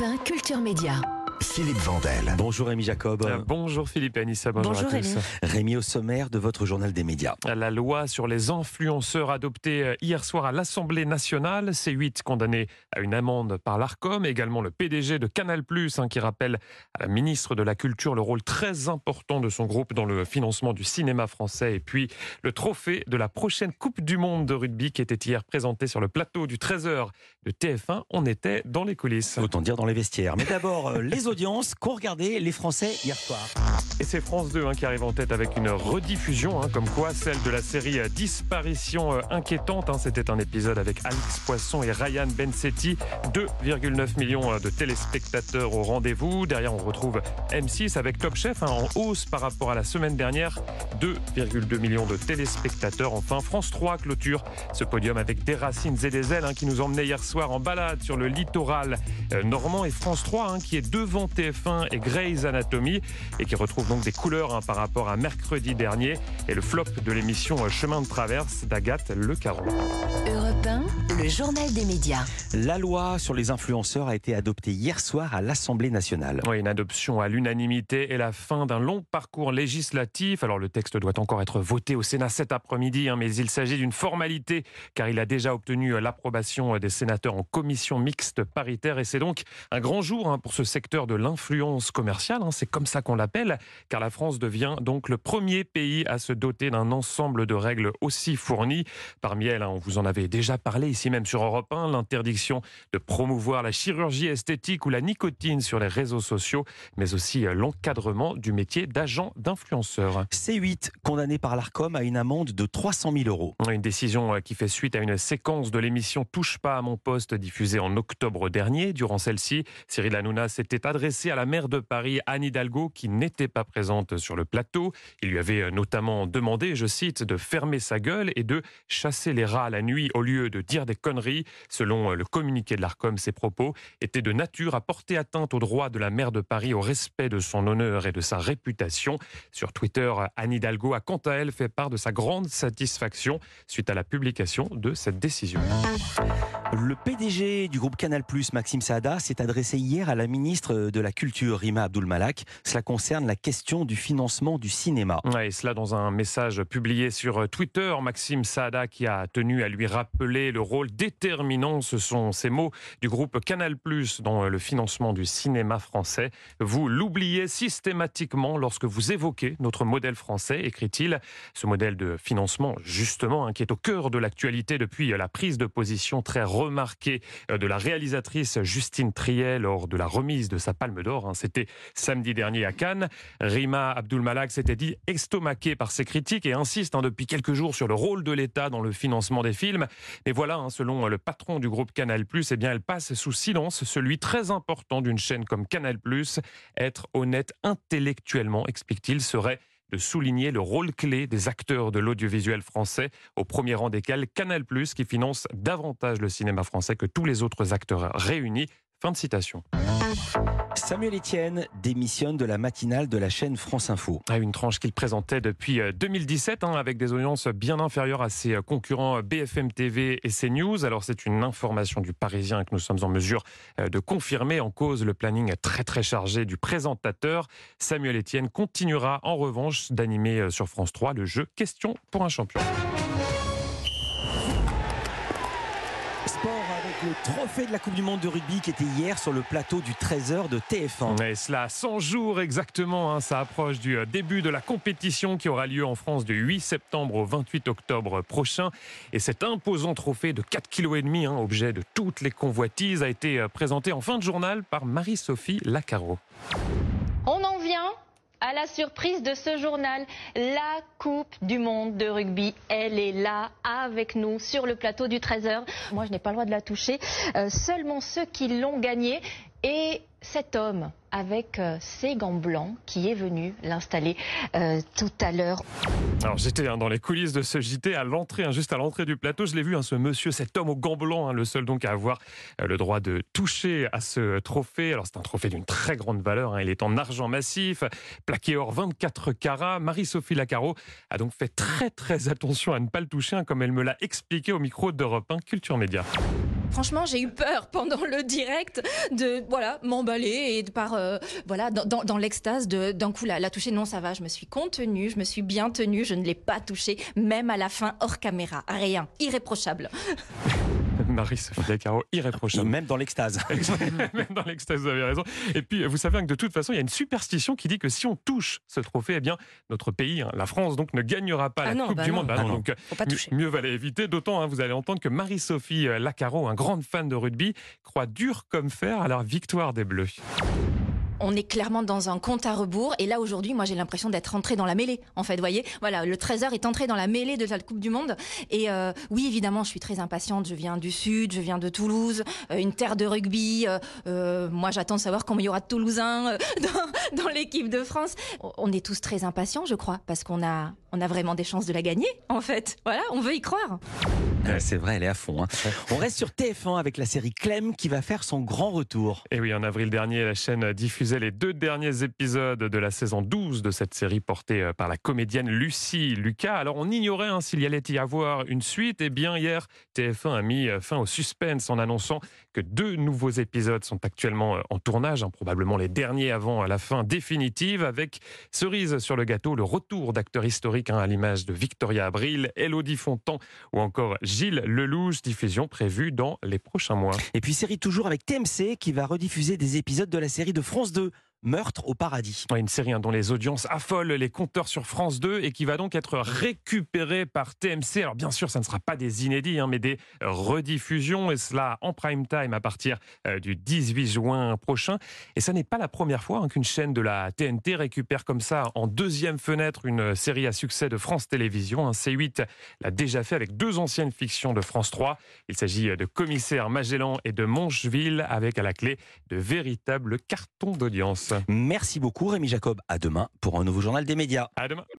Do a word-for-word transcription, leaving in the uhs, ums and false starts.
Europe un Culture Média. Philippe Vandel. Bonjour Rémi Jacob. Euh, bonjour Philippe et Anissa, bonjour, Bonjour à tous. Rémi. Rémi, au sommaire de votre journal des médias. La loi sur les influenceurs adoptée hier soir à l'Assemblée nationale, C huit condamné à une amende par l'Arcom, également le P D G de Canal+, hein, qui rappelle à la ministre de la Culture le rôle très important de son groupe dans le financement du cinéma français, et puis le trophée de la prochaine Coupe du Monde de rugby qui était hier présenté sur le plateau du treize heures de T F un. On était dans les coulisses. Autant dire dans les vestiaires. Mais d'abord, euh, les audiences qu'ont regardé les Français hier soir. Et c'est France deux hein, qui arrive en tête avec une rediffusion, hein, comme quoi celle de la série Disparition euh, inquiétante. Hein, c'était un épisode avec Alix Poisson et Ryan Bensetti. deux virgule neuf millions de téléspectateurs au rendez-vous. Derrière, on retrouve M six avec Top Chef, hein, en hausse par rapport à la semaine dernière. deux virgule deux millions de téléspectateurs. Enfin, France trois clôture ce podium avec Des Racines et des Ailes, hein, qui nous emmenait hier soir en balade sur le littoral euh, normand. Et France trois, hein, qui est devant T F un et Grey's Anatomy et qui retrouve donc des couleurs hein, par rapport à mercredi dernier. Et le flop de l'émission Chemin de traverse d'Agathe Le Caron. Europe un, le journal des médias. La loi sur les influenceurs a été adoptée hier soir à l'Assemblée nationale. Oui, une adoption à l'unanimité et la fin d'un long parcours législatif. Alors le texte doit encore être voté au Sénat cet après-midi, hein, mais il s'agit d'une formalité car il a déjà obtenu l'approbation des sénateurs en commission mixte paritaire. Et c'est donc un grand jour hein, pour ce secteur de l'influence commerciale. Hein, c'est comme ça qu'on l'appelle, car la France devient donc le premier pays à se doter d'un ensemble de règles aussi fournies. Parmi elles, hein, on vous en avait déjà parlé ici même sur Europe un, l'interdiction de promouvoir la chirurgie esthétique ou la nicotine sur les réseaux sociaux, mais aussi l'encadrement du métier d'agent d'influenceur. C huit, condamné par l'Arcom à une amende de trois cent mille euros. Une décision qui fait suite à une séquence de l'émission Touche pas à mon poste diffusée en octobre dernier. Durant celle-ci, Cyril Hanouna s'était adressé à la maire de Paris, Anne Hidalgo, qui n'était pas présente sur le plateau. Il lui avait notamment demandé, je cite, de fermer sa gueule et de chasser les rats la nuit au lieu de dire des conneries. Selon le communiqué de l'Arcom, ses propos étaient de nature à porter atteinte au droit de la maire de Paris au respect de son honneur et de sa réputation. Sur Twitter, Anne Hidalgo a quant à elle fait part de sa grande satisfaction suite à la publication de cette décision. Le P D G du groupe Canal+, Maxime Saada, s'est adressé hier à la ministre de la Culture, Rima Abdul-Malak. Cela concerne la question du financement du cinéma. Ouais, et cela dans un message publié sur Twitter. Maxime Saada qui a tenu à lui rappeler le rôle déterminant, ce sont ces mots, du groupe Canal+, dans le financement du cinéma français. Vous l'oubliez systématiquement lorsque vous évoquez notre modèle français, écrit-il. Ce modèle de financement, justement, hein, qui est au cœur de l'actualité depuis la prise de position très remarquée de la réalisatrice Justine Triet lors de la remise de sa Palme d'Or. Hein. C'était samedi dernier à Cannes. Rima Abdul-Malak s'était dit estomaquée par ces critiques et insiste hein, depuis quelques jours sur le rôle de l'État dans le financement des films. Et voilà, hein, selon le patron du groupe Canal+, eh bien, elle passe sous silence celui très important d'une chaîne comme Canal+. Être honnête intellectuellement, explique-t-il, serait de souligner le rôle clé des acteurs de l'audiovisuel français, au premier rang desquels Canal+, qui finance davantage le cinéma français que tous les autres acteurs réunis. Fin de citation. Samuel Etienne démissionne de la matinale de la chaîne France Info. Une tranche qu'il présentait depuis deux mille dix-sept, hein, avec des audiences bien inférieures à ses concurrents B F M T V et CNews. Alors c'est une information du Parisien que nous sommes en mesure de confirmer. En cause, le planning très très chargé du présentateur. Samuel Etienne continuera en revanche d'animer sur France trois le jeu Question pour un champion. Sport avec le trophée de la Coupe du Monde de rugby qui était hier sur le plateau du treize heures de T F un. Et cela cent jours exactement, hein, ça approche du début de la compétition qui aura lieu en France du huit septembre au vingt-huit octobre prochain. Et cet imposant trophée de quatre virgule cinq kilos, hein, objet de toutes les convoitises, a été présenté en fin de journal par Marie-Sophie Lacaro. On en vient à la surprise de ce journal, la Coupe du Monde de rugby, elle est là avec nous sur le plateau du treize heures. Moi, je n'ai pas le droit de la toucher, euh, seulement ceux qui l'ont gagnée. Et cet homme avec euh, ses gants blancs qui est venu l'installer euh, tout à l'heure. Alors j'étais hein, dans les coulisses de ce J T à l'entrée, hein, juste à l'entrée du plateau, je l'ai vu, hein, ce monsieur, cet homme aux gants blancs, hein, le seul donc à avoir euh, le droit de toucher à ce trophée. Alors c'est un trophée d'une très grande valeur, hein, il est en argent massif, plaqué or vingt-quatre carats. Marie-Sophie Lacaro a donc fait très très attention à ne pas le toucher, hein, comme elle me l'a expliqué au micro d'Europe un Culture Média. Franchement, j'ai eu peur pendant le direct de voilà m'emballer et de par euh, voilà dans, dans, dans l'extase de d'un coup la, la toucher. Non, ça va, je me suis contenue, je me suis bien tenue, je ne l'ai pas touchée, même à la fin hors caméra, rien, irréprochable. Marie-Sophie Lacaro, irréprochable. Même dans l'extase. Même dans l'extase, vous avez raison. Et puis, vous savez que de toute façon, il y a une superstition qui dit que si on touche ce trophée, eh bien, notre pays, hein, la France, donc, ne gagnera pas Ah la non, Coupe bah du non. Monde. Bah Ah non, non. donc, Faut pas mieux, toucher. mieux valait éviter. D'autant, hein, vous allez entendre que Marie-Sophie Lacaro, un grande fan de rugby, croit dur comme fer à la victoire des Bleus. On est clairement dans un compte à rebours et là aujourd'hui moi j'ai l'impression d'être rentrée dans la mêlée en fait, vous voyez, voilà, le treize heures est entré dans la mêlée de la Coupe du Monde et euh, oui évidemment je suis très impatiente, je viens du sud, je viens de Toulouse, euh, une terre de rugby, euh, euh, moi j'attends de savoir combien il y aura de Toulousains euh, dans, dans l'équipe de France. On est tous très impatients je crois parce qu'on a, on a vraiment des chances de la gagner en fait, voilà, on veut y croire. Ah, c'est vrai, elle est à fond. Hein. On reste sur T F un avec la série Clem qui va faire son grand retour. Et oui, en avril dernier, la chaîne diffusait les deux derniers épisodes de la saison douze de cette série portée par la comédienne Lucie Lucas. Alors on ignorait hein, s'il y allait y avoir une suite. Et bien hier, T F un a mis fin au suspense en annonçant que deux nouveaux épisodes sont actuellement en tournage, hein, probablement les derniers avant la fin définitive, avec cerise sur le gâteau, le retour d'acteurs historiques hein, à l'image de Victoria Abril, Élodie Fontan ou encore Gilles Lelouch, diffusion prévue dans les prochains mois. Et puis série toujours avec T M C qui va rediffuser des épisodes de la série de France deux. Meurtre au paradis. Une série hein, dont les audiences affolent les compteurs sur France deux et qui va donc être récupérée par T M C. Alors bien sûr, ça ne sera pas des inédits, hein, mais des rediffusions, et cela en prime time à partir euh, du dix-huit juin prochain. Et ça n'est pas la première fois hein, qu'une chaîne de la T N T récupère comme ça en deuxième fenêtre une série à succès de France Télévisions. Hein. C huit l'a déjà fait avec deux anciennes fictions de France trois. Il s'agit de Commissaire Magellan et de Mancheville, avec à la clé de véritables cartons d'audience. Merci beaucoup Rémi Jacob. À demain pour un nouveau journal des médias. À demain.